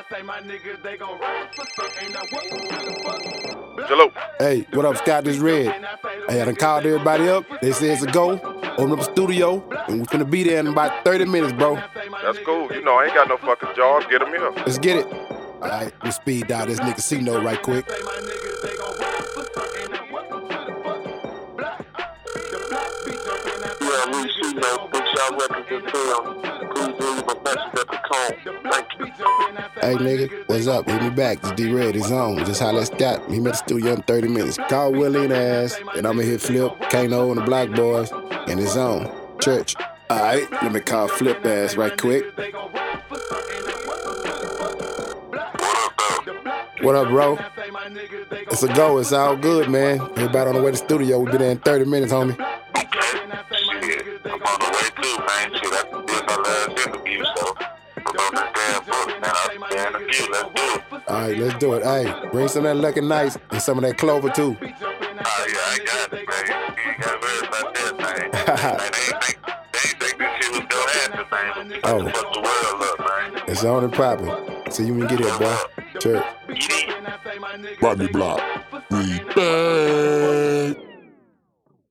Hello. Hey, what up, Scott? This Red. Hey, I done called everybody up. They say it's a go. Open up a studio, and we're finna be there in about 30 minutes, bro. That's cool. You know, I ain't got no fucking job. Get them here. Let's get it. All right, we speed dial this nigga C-Note right quick. Yeah, we C-Note. Big shot represent film. Please leave a message at the cone. Thank you. Hey, nigga, what's up? Hit me back. It's D-Red. It's on. Just holla at Scott. He met the studio in 30 minutes. Call Willie and ass, and I'ma hit Flip, Kano, and the Black Boys, and it's on. Church. All right, let me call Flip ass right quick. What up, bro? It's a go. It's all good, man. Everybody on the way to the studio. We'll be there in 30 minutes, homie. Shit, I'm on the way too, man. Shit, that's my last interview, so I'm on this damn book, man. I'll be in a few. Let's do it. All right, let's do it. Hey, bring some of that Lucky Nights and some of that Clover, too. Yeah, I got it, man. You ain't got to worry about that, man. They ain't think this shit was gonna happen, man. Oh. Fuck the world up, man. It's on and popping. See you when you get here, boy. Church. Yeah. Body block. We back.